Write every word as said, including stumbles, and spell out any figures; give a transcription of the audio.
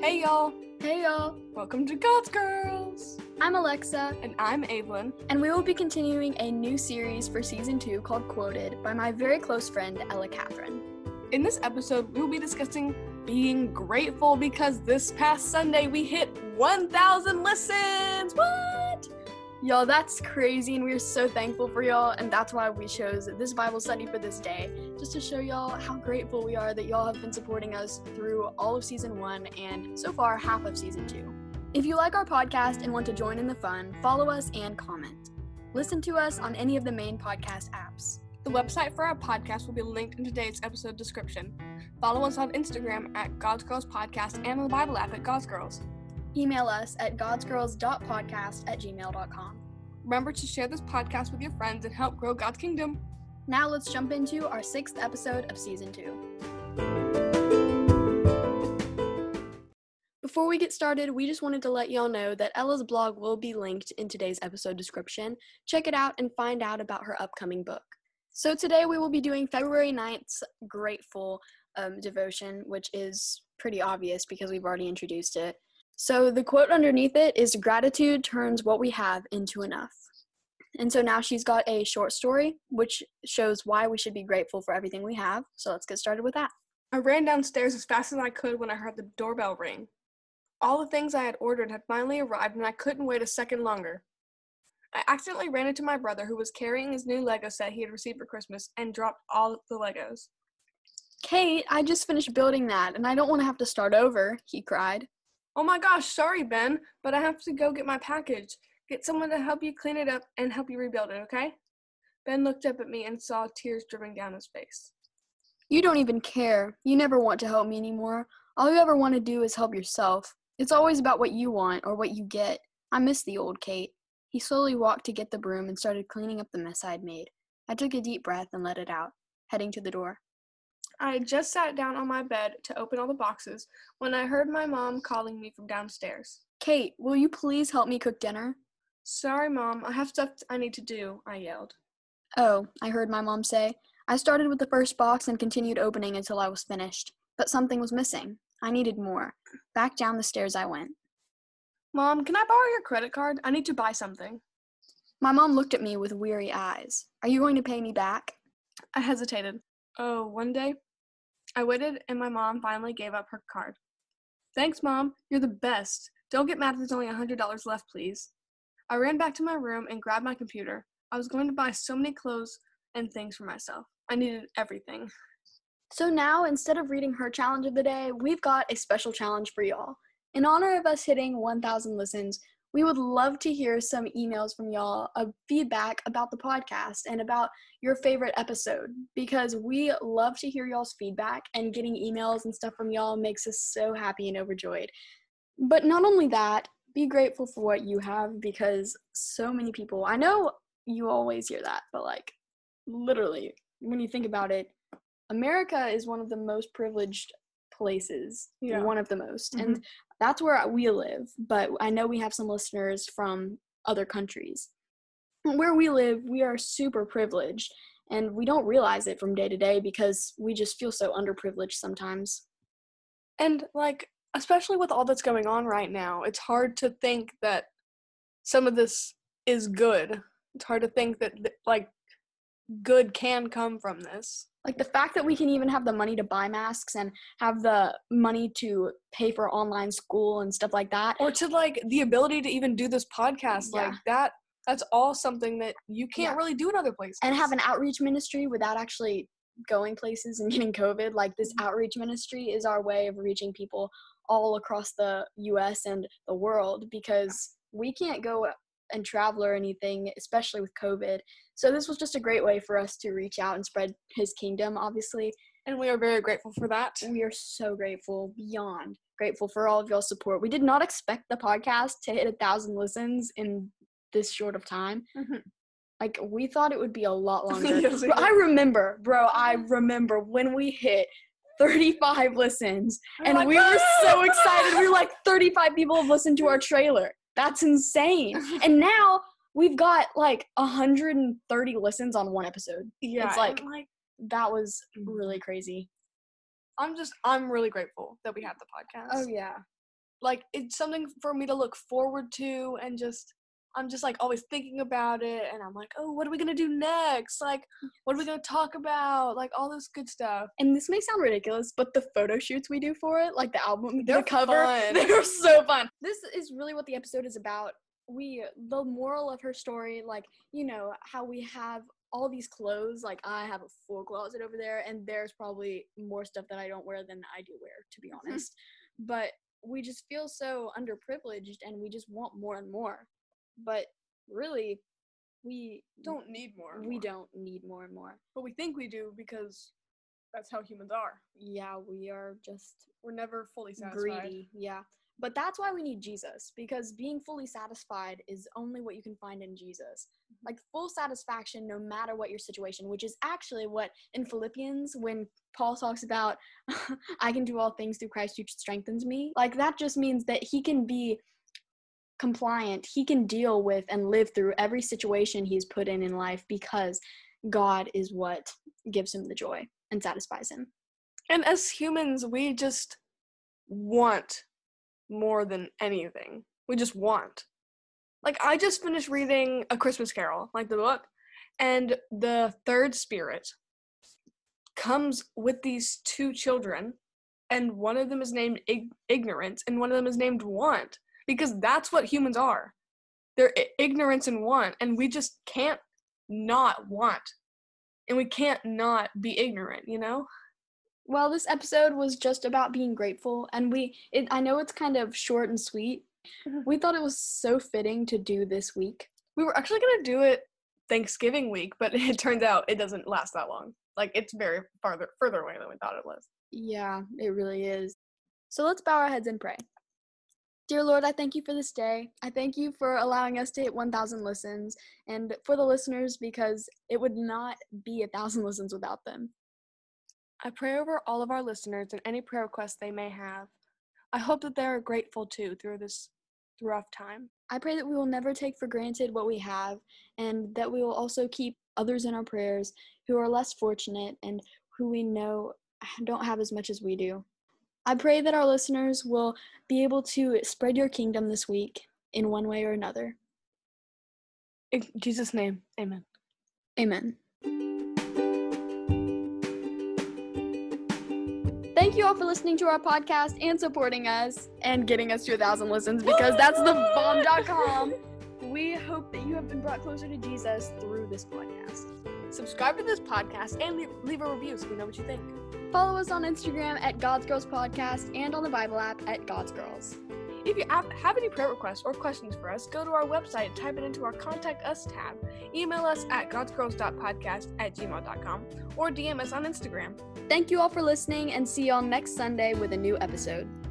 Hey y'all! Hey y'all! Welcome to God's Girls! I'm Alexa. And I'm Evelyn. And we will be continuing a new series for season two called Quoted by my very close friend, Ella Catherine. In this episode, we will be discussing being grateful because this past Sunday we hit one thousand listens! What? Y'all, that's crazy, and we're so thankful for y'all, and that's why we chose this Bible study for this day, just to show y'all how grateful we are that y'all have been supporting us through all of season one and so far half of season two. If you like our podcast and want to join in the fun, follow us and comment. Listen to us on any of the main podcast apps. The website for our podcast will be linked in today's episode description. Follow us on Instagram at God's Girls Podcast and on the Bible app at God's Girls. Email us at godsgirls dot podcast at gmail dot com. Remember to share this podcast with your friends and help grow God's kingdom. Now let's jump into our sixth episode of season two. Before we get started, we just wanted to let y'all know that Ella's blog will be linked in today's episode description. Check it out and find out about her upcoming book. So today we will be doing February ninth's Grateful um, devotion, which is pretty obvious because we've already introduced it. So the quote underneath it is, "Gratitude turns what we have into enough." And so now she's got a short story, which shows why we should be grateful for everything we have. So let's get started with that. I ran downstairs as fast as I could when I heard the doorbell ring. All the things I had ordered had finally arrived, and I couldn't wait a second longer. I accidentally ran into my brother, who was carrying his new Lego set he had received for Christmas, and dropped all of the Legos. "Kate, I just finished building that, and I don't want to have to start over," he cried. "Oh my gosh, sorry, Ben, but I have to go get my package. Get someone to help you clean it up and help you rebuild it, okay?" Ben looked up at me and saw tears dripping down his face. "You don't even care. You never want to help me anymore. All you ever want to do is help yourself. It's always about what you want or what you get. I miss the old Kate." He slowly walked to get the broom and started cleaning up the mess I had made. I took a deep breath and let it out, heading to the door. I had just sat down on my bed to open all the boxes when I heard my mom calling me from downstairs. "Kate, will you please help me cook dinner?" "Sorry, Mom, I have stuff I need to do," I yelled. "Oh," I heard my mom say. I started with the first box and continued opening until I was finished. But something was missing. I needed more. Back down the stairs I went. "Mom, can I borrow your credit card? I need to buy something." My mom looked at me with weary eyes. "Are you going to pay me back?" I hesitated. Oh, one day? I waited, and my mom finally gave up her card. "Thanks, Mom. You're the best. Don't get mad if there's only one hundred dollars left, please." I ran back to my room and grabbed my computer. I was going to buy so many clothes and things for myself. I needed everything. So now, instead of reading her challenge of the day, we've got a special challenge for y'all. In honor of us hitting one thousand listens, we would love to hear some emails from y'all of feedback about the podcast and about your favorite episode, because we love to hear y'all's feedback, and getting emails and stuff from y'all makes us so happy and overjoyed. But not only that, be grateful for what you have, because so many people, I know you always hear that, but like literally, when you think about it, America is one of the most privileged places, Yeah. one of the most, Mm-hmm. and that's where we live, but I know we have some listeners from other countries. Where we live, we are super privileged, and we don't realize it from day to day because we just feel so underprivileged sometimes. And, like, especially with all that's going on right now, it's hard to think that some of this is good. It's hard to think that, like, good can come from this. Like, the fact that we can even have the money to buy masks and have the money to pay for online school and stuff like that. Or to, like, the ability to even do this podcast, Yeah. like, that, that's all something that you can't Yeah. really do in other places. And have an outreach ministry without actually going places and getting COVID. Like, this Mhm. outreach ministry is our way of reaching people all across the U S and the world, because we can't go and travel or anything, especially with COVID. So this was just a great way for us to reach out and spread his kingdom, obviously. And we are very grateful for that. We are so grateful, beyond grateful for all of y'all's support. We did not expect the podcast to hit a thousand listens in this short of time. Mm-hmm. Like, we thought it would be a lot longer. Yes, we Bro, did. I remember, bro, I remember when we hit thirty-five listens, We're and like, we were so "Woo!" excited. We were like, thirty-five people have listened to our trailer. That's insane. And now we've got like one hundred thirty listens on one episode. Yeah, It's like, and, like, that was really crazy. I'm just, I'm really grateful that we have the podcast. Oh, yeah. like, it's something for me to look forward to, and just, I'm just, like, always thinking about it, and I'm like, oh, what are we gonna do next? Like, what are we gonna talk about? Like, all this good stuff. And this may sound ridiculous, but the photo shoots we do for it, like the album, They're the cover, fun. they're so fun. This is really what the episode is about. We, the moral of her story, like, you know, how we have all these clothes, like I have a full closet over there, and there's probably more stuff that I don't wear than I do wear, to be honest. But we just feel so underprivileged, and we just want more and more. But really, we Don't need more. and we more. don't need more and more. But we think we do because that's how humans are. Yeah, we are just We're never fully satisfied. greedy. Yeah. But that's why we need Jesus, because being fully satisfied is only what you can find in Jesus. Like full satisfaction no matter what your situation, which is actually what in Philippians, when Paul talks about, I can do all things through Christ who strengthens me, like that just means that he can be compliant, he can deal with and live through every situation he's put in in life because God is what gives him the joy and satisfies him. And as humans, we just want more than anything. We just want. Like, I just finished reading A Christmas Carol, like the book, and the third spirit comes with these two children, and one of them is named ig- ignorance, and one of them is named want, because that's what humans are. They're I- ignorance and want, and we just can't not want, and we can't not be ignorant, you know? Well, this episode was just about being grateful, and we it, I know it's kind of short and sweet. We thought it was so fitting to do this week. We were actually going to do it Thanksgiving week, but it turns out it doesn't last that long. Like, it's very farther further away than we thought it was. Yeah, it really is. So let's bow our heads and pray. Dear Lord, I thank you for this day. I thank you for allowing us to hit one thousand listens, and for the listeners, because it would not be a thousand listens without them. I pray over all of our listeners and any prayer requests they may have. I hope that they are grateful too through this rough time. I pray that we will never take for granted what we have, and that we will also keep others in our prayers who are less fortunate and who we know don't have as much as we do. I pray that our listeners will be able to spread your kingdom this week in one way or another. In Jesus' name, amen. Amen. Thank you all for listening to our podcast and supporting us and getting us to a thousand listens, because that's the bomb dot com. We hope that you have been brought closer to Jesus through this podcast. Subscribe to this podcast and leave, leave a review so we know what you think. Follow us on Instagram at God's Girls Podcast and on the Bible app at God's Girls. If you have, have any prayer requests or questions for us, go to our website and type it into our Contact Us tab. Email us at godsgirls dot podcast at gmail dot com or D M us on Instagram. Thank you all for listening, and see y'all next Sunday with a new episode.